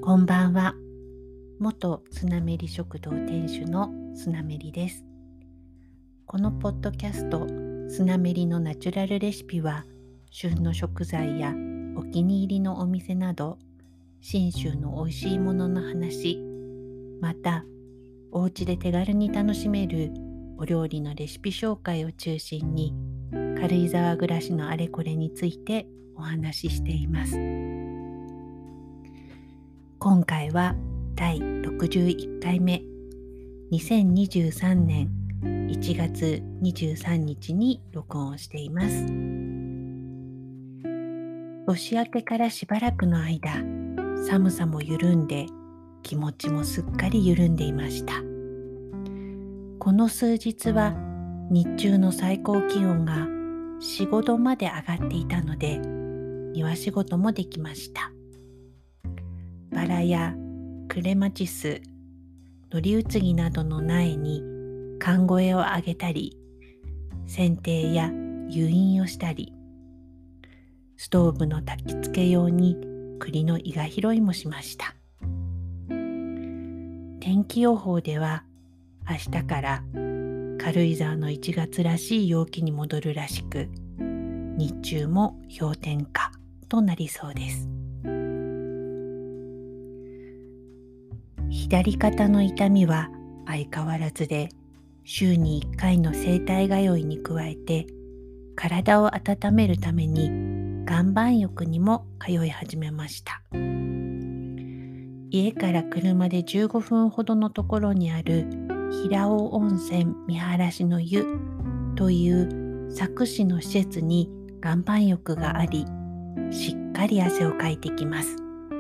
こんばんは。元スナメリ食堂店主のスナメリです。このポッドキャストスナメリのナチュラルレシピは、旬の食材やお気に入りのお店など信州の美味しいものの話、またお家で手軽に楽しめるお料理のレシピ紹介を中心に、軽井沢暮らしのあれこれについてお話ししています。今回は第61回目、2023年1月23日に録音しています。年明けからしばらくの間、寒さも緩んで、気持ちもすっかり緩んでいました。この数日は日中の最高気温が4、5度まで上がっていたので、庭仕事もできました。バラやクレマチス、ノリウツギなどの苗に寒肥をあげたり、剪定や誘引をしたり、ストーブの焚き付け用に栗のイガ拾いもしました。天気予報では明日から軽井沢の1月らしい陽気に戻るらしく、日中も氷点下となりそうです。左肩の痛みは相変わらずで、週に1回の整体通いに加えて、体を温めるために岩盤浴にも通い始めました。家から車で15分ほどのところにある平尾温泉見晴らしの湯という佐久市の施設に岩盤浴があり、しっかり汗をかいてきます。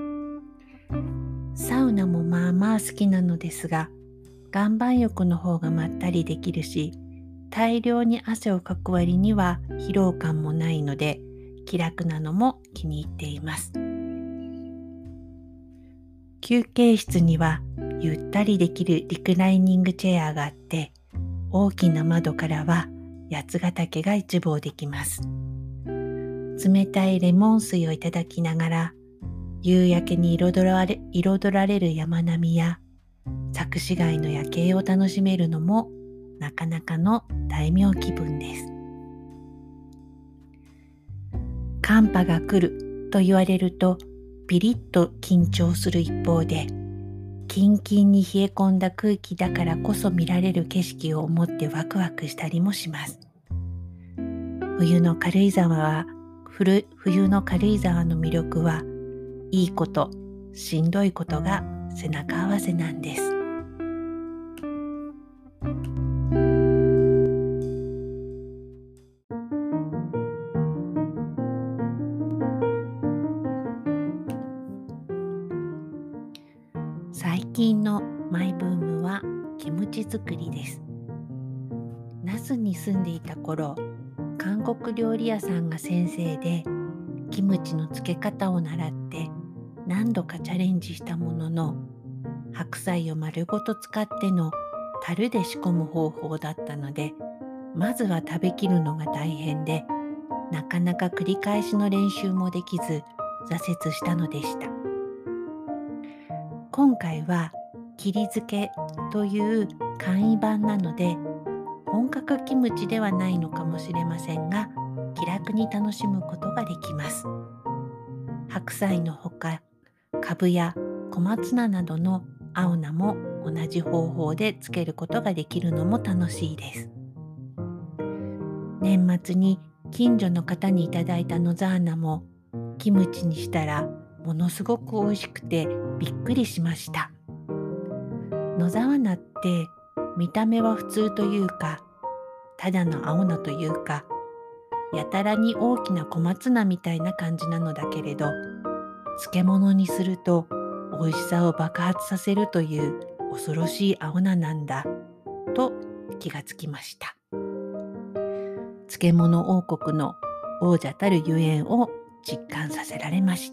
サウナもまあまあ好きなのですが、岩盤浴の方がまったりできるし、大量に汗をかく割には疲労感もないので、気楽なのも気に入っています。休憩室にはゆったりできるリクライニングチェアがあって、大きな窓からは八ヶ岳が一望できます。冷たいレモン水をいただきながら、夕焼けに彩られる山並みや佐久市街の夜景を楽しめるのもなかなかの大名気分です。寒波が来ると言われるとピリッと緊張する一方で、キンキンに冷え込んだ空気だからこそ見られる景色を思ってワクワクしたりもします。冬の軽井沢の魅力は、いいこと、しんどいことが背中合わせなんです。最近のマイブームはキムチ作りです。那須に住んでいた頃、韓国料理屋さんが先生で、キムチの漬け方を習って何度かチャレンジしたものの、白菜を丸ごと使っての樽で仕込む方法だったので、まずは食べきるのが大変で、なかなか繰り返しの練習もできず挫折したのでした。今回は切り漬けという簡易版なので、本格キムチではないのかもしれませんが、気楽に楽しむことができます。白菜のほか、かぶや小松菜などの青菜も同じ方法で漬けることができるのも楽しいです。年末に近所の方にいただいた野沢菜もキムチにしたらものすごく美味しくてびっくりしました。野沢菜って見た目は普通というか、ただの青菜というか、やたらに大きな小松菜みたいな感じなのだけれど、漬物にすると美味しさを爆発させるという恐ろしい青菜なんだと気がつきました。漬物王国の王者たるゆえんを実感させられました。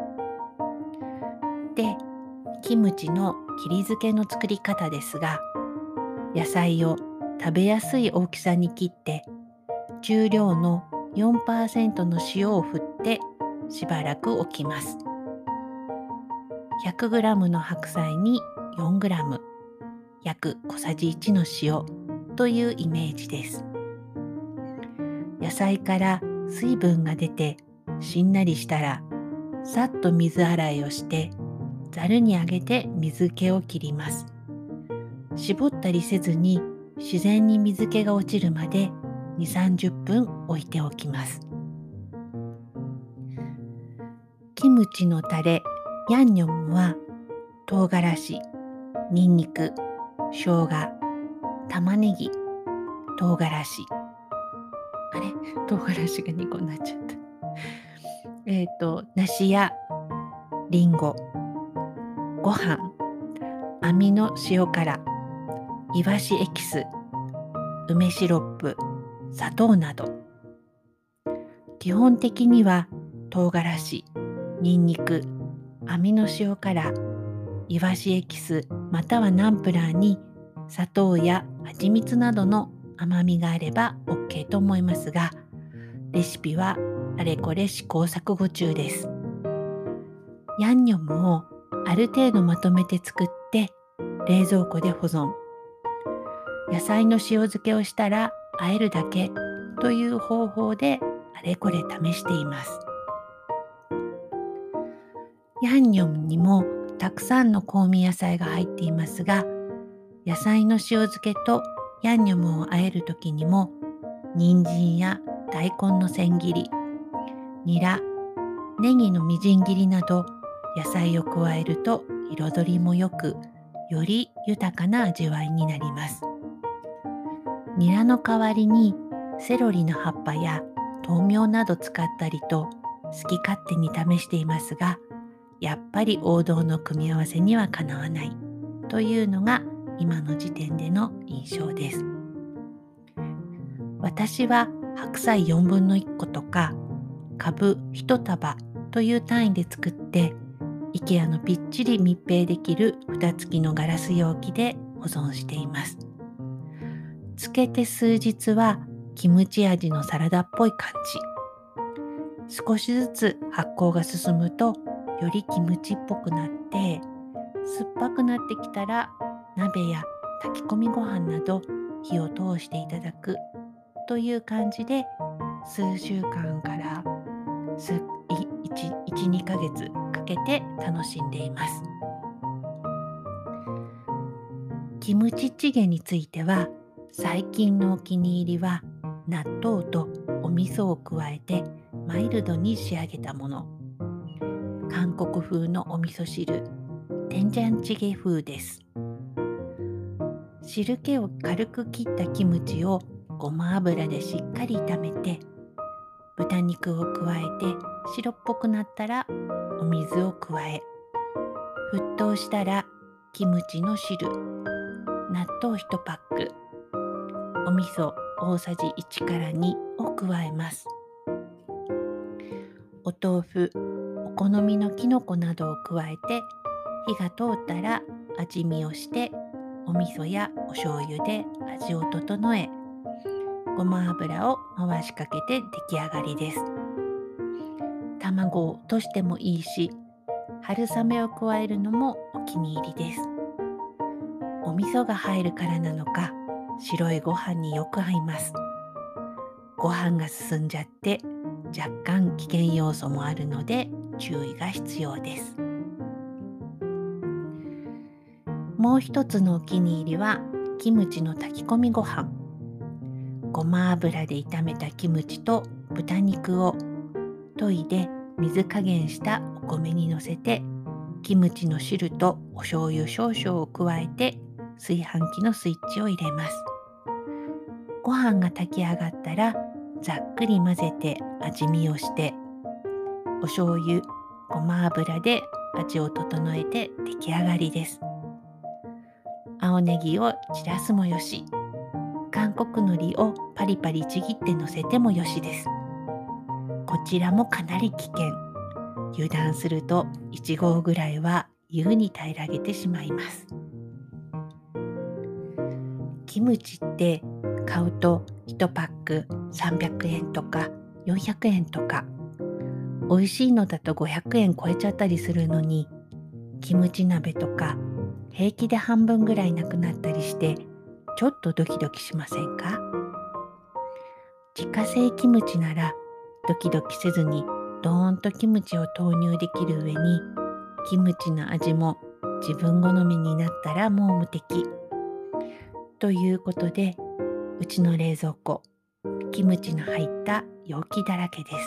で、キムチの切り漬けの作り方ですが、野菜を食べやすい大きさに切って、重量の 4% の塩を振ってしばらく置きます。 100g の白菜に 4g、約小さじ1の塩というイメージです。野菜から水分が出てしんなりしたら、さっと水洗いをしてざるにあげて水気を切ります。絞ったりせずに自然に水気が落ちるまで2、30分置いておきます。キムチのタレ、ヤンニョムは唐辛子、ニンニク、生姜、玉ねぎ、唐辛子。唐辛子が2個になっちゃった。梨やリンゴ、ご飯、網の塩辛、イワシエキス、梅シロップ、砂糖など。基本的には唐辛子、ニンニク、網の塩辛、イワシエキスまたはナンプラーに砂糖や蜂蜜などの甘みがあれば OK と思いますが、レシピはあれこれ試行錯誤中です。ヤンニョムをある程度まとめて作って冷蔵庫で保存。野菜の塩漬けをしたら和えるだけという方法であれこれ試しています。ヤンニョムにもたくさんの香味野菜が入っていますが、野菜の塩漬けとヤンニョムを和えるときにも、人参や大根の千切り、ニラ、ネギのみじん切りなど野菜を加えると彩りも良く、より豊かな味わいになります。ニラの代わりにセロリの葉っぱや豆苗など使ったりと好き勝手に試していますが、やっぱり王道の組み合わせにはかなわないというのが今の時点での印象です。私は白菜4分の1個とかカブ1束という単位で作って、IKEA のぴっちり密閉できる蓋付きのガラス容器で保存しています。漬けて数日はキムチ味のサラダっぽい感じ。少しずつ発酵が進むとよりキムチっぽくなって、酸っぱくなってきたら鍋や炊き込みご飯など火を通していただくという感じで、数週間から1、2ヶ月かけて楽しんでいます。キムチチゲについては、最近のお気に入りは納豆とお味噌を加えてマイルドに仕上げたもの。韓国風のお味噌汁、テンジャンチゲ風です。汁気を軽く切ったキムチをごま油でしっかり炒めて、豚肉を加えて白っぽくなったらお水を加え、沸騰したらキムチの汁、納豆1パック、お味噌大さじ1から2を加えます。お豆腐、お好みのきのこなどを加えて、火が通ったら味見をして、お味噌やお醤油で味を整え、ごま油を回しかけて出来上がりです。卵を落としてもいいし、春雨を加えるのもお気に入りです。お味噌が入るからなのか、白いご飯によく合います。ご飯が進んじゃって若干危険要素もあるので注意が必要です。もう一つのお気に入りはキムチの炊き込みご飯。ごま油で炒めたキムチと豚肉を研いで水加減したお米にのせて、キムチの汁とお醤油少々を加えて炊飯器のスイッチを入れます。ご飯が炊き上がったらざっくり混ぜて味見をして、お醤油、ごま油で味を整えて出来上がりです。青ネギを散らすもよし、韓国海苔をパリパリちぎってのせてもよしです。こちらもかなり危険。油断すると1合ぐらいは優に平らげてしまいます。キムチって買うと1パック300円とか400円とか、美味しいのだと500円超えちゃったりするのに、 キムチ鍋とか平気で半分ぐらいなくなったりしてちょっとドキドキしませんか？自家製キムチならドキドキせずにドーンとキムチを投入できる上にキムチの味も自分好みになったらもう無敵。ということでうちの冷蔵庫キムチの入った容器だらけです。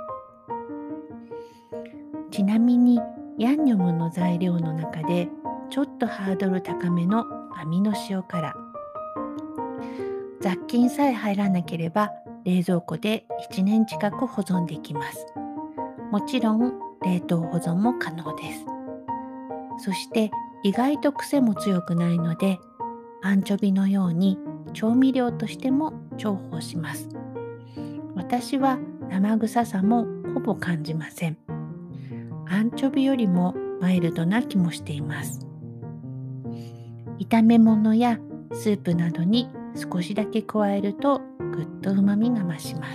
ちなみにヤンニョムの材料の中でちょっとハードル高めのアミノ塩辛。雑菌さえ入らなければ冷蔵庫で1年近く保存できます。もちろん冷凍保存も可能です。そして意外と癖も強くないのでアンチョビのように調味料としても重宝します。私は生臭さもほぼ感じません。アンチョビよりもマイルドな気もしています。炒め物やスープなどに少しだけ加えるとぐっと旨味が増します。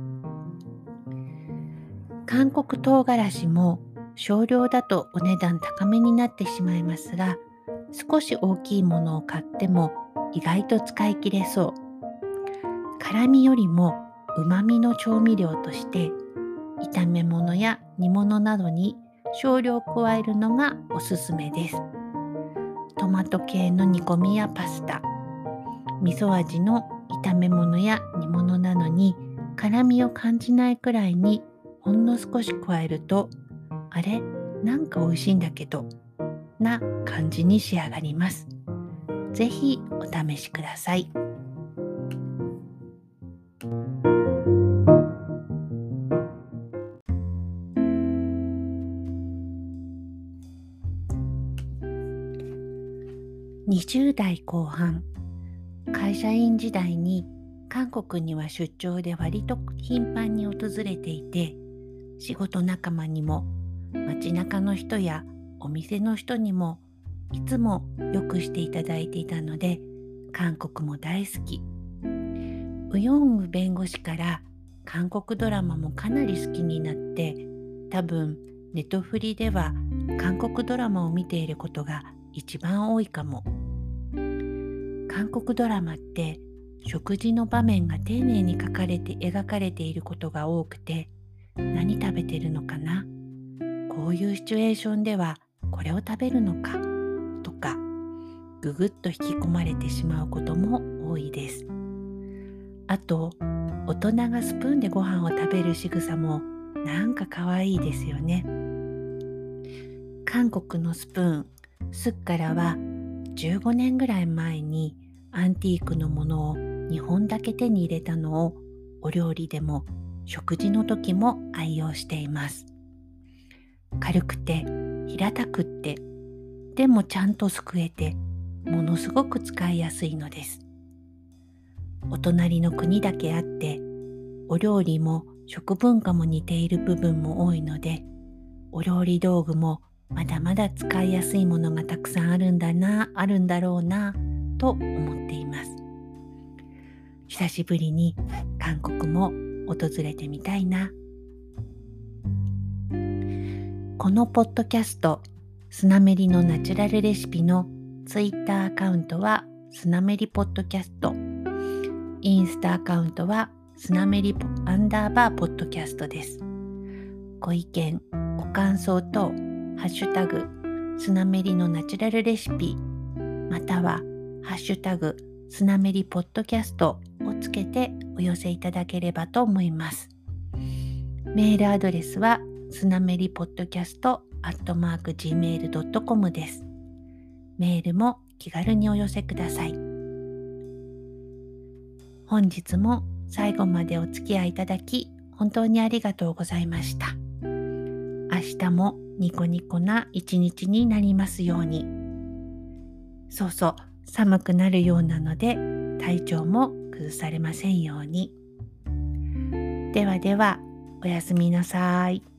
韓国唐辛子も少量だとお値段高めになってしまいますが、少し大きいものを買っても意外と使い切れそう。辛みよりも旨味の調味料として炒め物や煮物などに少量加えるのがおすすめです。トマト系の煮込みやパスタ、味噌味の炒め物や煮物なのに辛みを感じないくらいにほんの少し加えると、あれ、なんか美味しいんだけどな感じに仕上がります。ぜひお試しください。20代後半、会社員時代に韓国には出張で割と頻繁に訪れていて、仕事仲間にも街中の人やお店の人にもいつもよくしていただいていたので、韓国も大好き。ウヨンウ弁護士から韓国ドラマもかなり好きになって、多分ネトフリでは韓国ドラマを見ていることが一番多いかも。韓国ドラマって食事の場面が丁寧に描かれていることが多くて、何食べてるのかな、こういうシチュエーションではこれを食べるのかとか、ぐぐっと引き込まれてしまうことも多いです。あと、大人がスプーンでご飯を食べる仕草もなんか可愛いですよね。韓国のスプーン、スッカラは15年ぐらい前にアンティークのものを2本だけ手に入れたのをお料理でも食事の時も愛用しています。軽くて平たくってでもちゃんとすくえてものすごく使いやすいのです。お隣の国だけあってお料理も食文化も似ている部分も多いので、お料理道具もまだまだ使いやすいものがたくさんあるんだろうなと思っています。久しぶりに韓国も訪れてみたいな。このポッドキャストスナメリのナチュラルレシピのツイッターアカウントはスナメリポッドキャスト、インスタアカウントはスナメリ_ポッドキャストです。ご意見ご感想とハッシュタグスナメリのナチュラルレシピまたはハッシュタグスナメリポッドキャストをつけてお寄せいただければと思います。メールアドレスはスナメリポッドキャスト@gmail.com です。メールも気軽にお寄せください。本日も最後までお付き合いいただき本当にありがとうございました。明日もニコニコな一日になりますように。そうそう、寒くなるようなので体調も崩されませんように。ではでは、おやすみなさい。